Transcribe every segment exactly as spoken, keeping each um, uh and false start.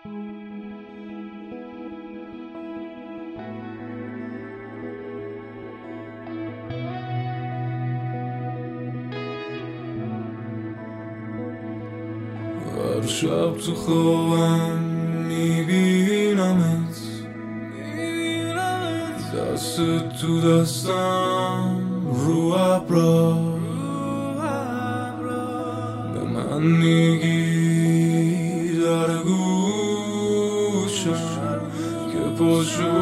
هر شب تو خوابم میبینمت، دست تو دستم رو ابرا، به من میگی در گوشم که پاشو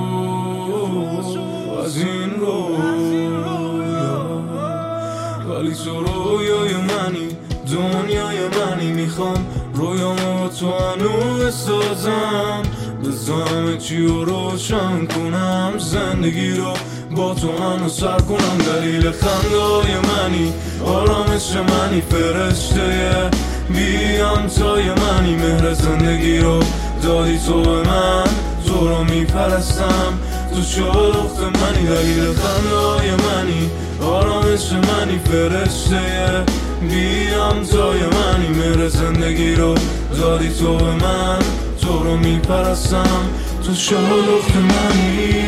از این رویا، ولی تو رویای منی، دنیای منی. میخوام رویامو تو هنو بسازم، بزنم چی رو روشن کنم، زندگی رو با تو هنو سر کنم. دلیل خندای منی، آرامش منی، فرشته بیم تای منی. مهر زندگی رو دادی تو به من، تو رو میپرستم، تو شلخت منی. دلیل خندای منی، آرامش منی، فرشته بیم تای منی. مهر زندگی رو دادی تو به من، تو رو میپرستم، تو شلخت منی.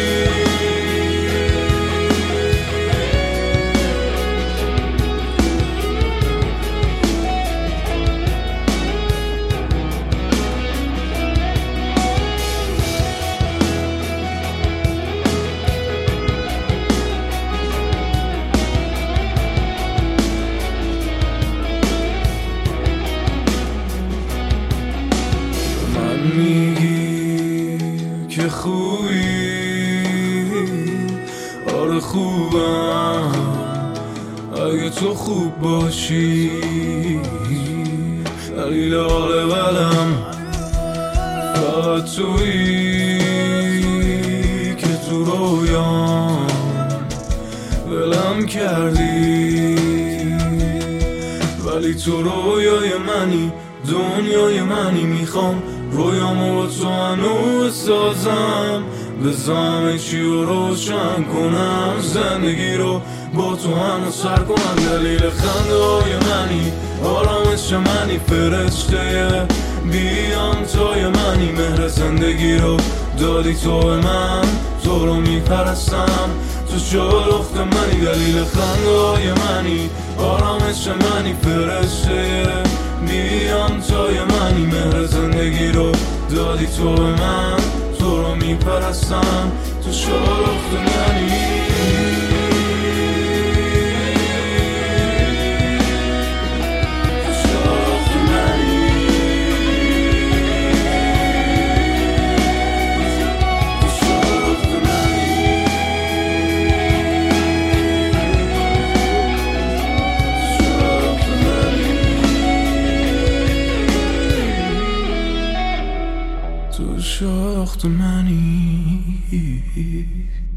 میگی که خوبی، آره خوبم اگه تو خوب باشی. دلیل حال بدم فقط تویی که تو رویام ولم کردی، ولی تو رویای منی، دنیای منی. میخوام رویامو با تو هنو بسازم، بزنم چی رو روشن کنم، زندگی رو با تو هنو سر کنم. دلیل خندهای منی، آرامش منی، فرشته بیم تای منی. مهر زندگی رو دادی تو به من، تو رو میپرستم، تو شلخت منی. دلیل خندهای منی، آرامش منی، فرشته بیم تای منی. مهر زندگی رو دادی تو به من، تو رو میپرستم، تو شلخت منی. تو شلخت منی.